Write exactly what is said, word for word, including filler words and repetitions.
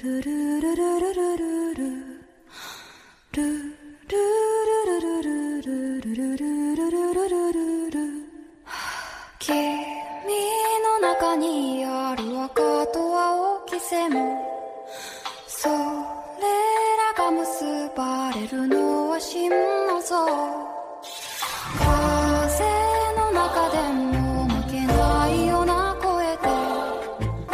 の中にある赤と青き線、それらが結ばれるのは真の像。